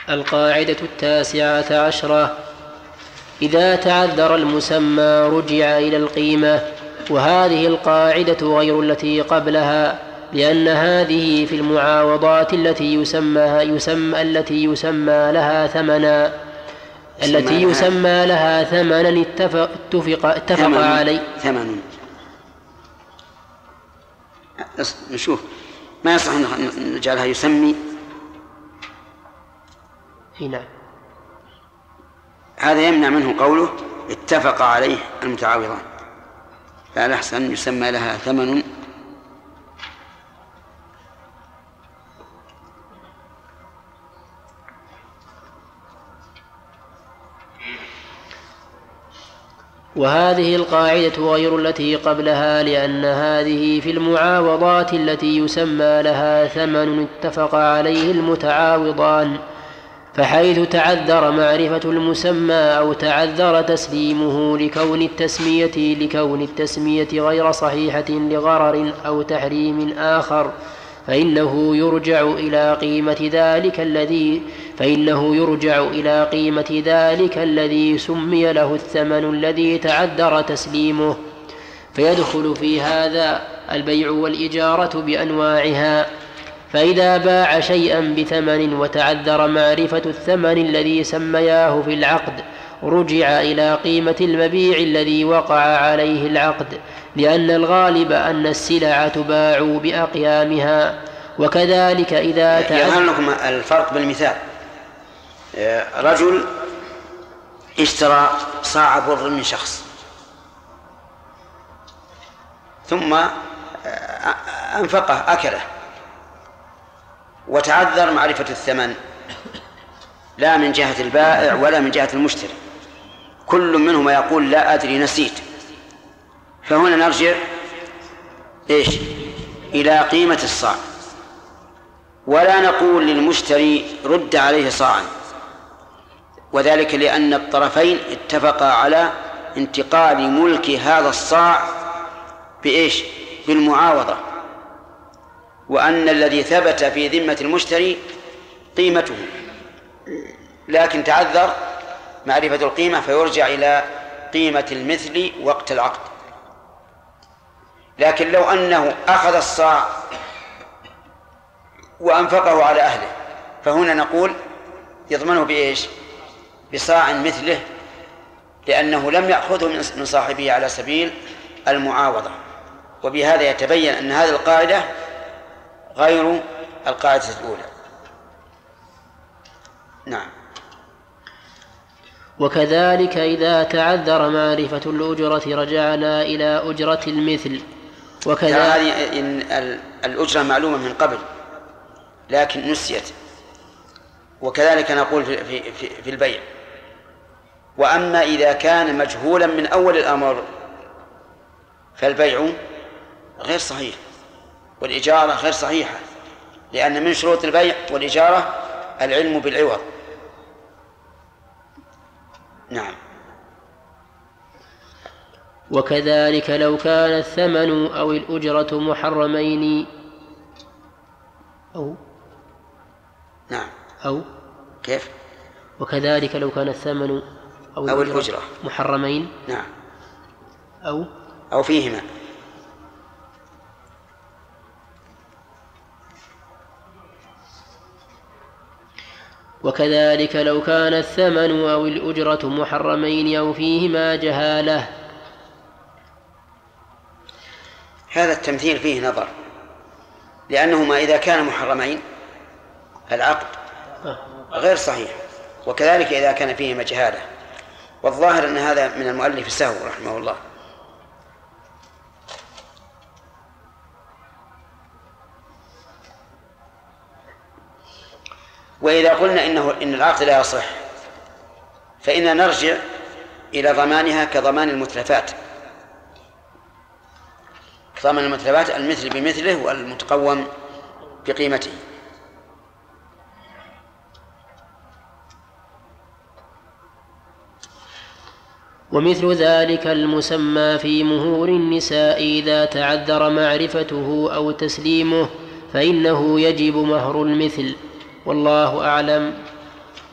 القاعدة 19. إذا تعذر المسمى رجع إلى القيمة، وهذه القاعدة غير التي قبلها، لأن هذه في المعاوضات التي يسمى لها ثمنا اتفق عليه ثمن. نشوف ما يصح أن نجعلها يسمي. نعم، هذا يمنع منه قوله اتفق عليه المتعاوضان، فالأحسن يسمى لها ثمن. وهذه القاعدة غير التي قبلها، لأن هذه في المعاوضات التي يسمى لها ثمن اتفق عليه المتعاوضان، فحيث تعذر معرفة المسمى أو تعذر تسليمه لكون التسمية غير صحيحة لغرر أو تحريم آخر، فإنه يرجع إلى قيمة ذلك الذي سمي له الثمن الذي تعذر تسليمه، فيدخل في هذا البيع والإجارة بأنواعها. فإذا باع شيئا بثمن وتعذر معرفة الثمن الذي سمياه في العقد، رجع إلى قيمة المبيع الذي وقع عليه العقد، لأن الغالب أن السلع تباع بأقيامها. وكذلك إذا يظهر لكم الفرق بالمثال. رجل اشترى صاع بر من شخص، ثم أنفقه أكله، وتعذر معرفة الثمن لا من جهة البائع ولا من جهة المشتري، كل منهما يقول لا أدري نسيت. فهنا نرجع إلى قيمة الصاع، ولا نقول للمشتري رد عليه صاعا، وذلك لأن الطرفين اتفقا على انتقال ملك هذا الصاع بالمعاوضة، وأن الذي ثبت في ذمة المشتري قيمته، لكن تعذر معرفة القيمة فيرجع إلى قيمة المثل وقت العقد. لكن لو أنه أخذ الصاع وأنفقه على أهله، فهنا نقول يضمنه بصاع مثله، لأنه لم يأخذه من صاحبه على سبيل المعاوضة. وبهذا يتبين أن هذه القاعدة غير القاعدة الأولى. نعم. وكذلك إذا تعذر معرفة الأجرة رجعنا إلى أجرة المثل. هذه الأجرة معلومة من قبل لكن نسيت، وكذلك نقول في البيع. وأما إذا كان مجهولا من أول الأمر فالبيع غير صحيح والإجارة غير صحيحة، لأن من شروط البيع والإجارة العلم بالعوض. نعم. وكذلك لو كان الثمن أو الأجرة محرمين كيف؟ وكذلك لو كان الثمن أو الأجرة محرمين أو فيهما. وكذلك لو كان الثمن أو الأجرة محرمين أو فيهما جهالة. هذا التمثيل فيه نظر، لأنهما إذا كان محرمين العقد غير صحيح، وكذلك إذا كان فيهما جهالة. والظاهر أن هذا من المؤلف السهو رحمه الله. وإذا قلنا إن العقد لا يصح، فإننا نرجع إلى ضمانها كضمان المتلفات، ضمان المتلفات المثل بمثله والمتقوم بقيمته. ومثل ذلك المسمى في مهور النساء إذا تعذر معرفته أو تسليمه فإنه يجب مهر المثل، والله أعلم.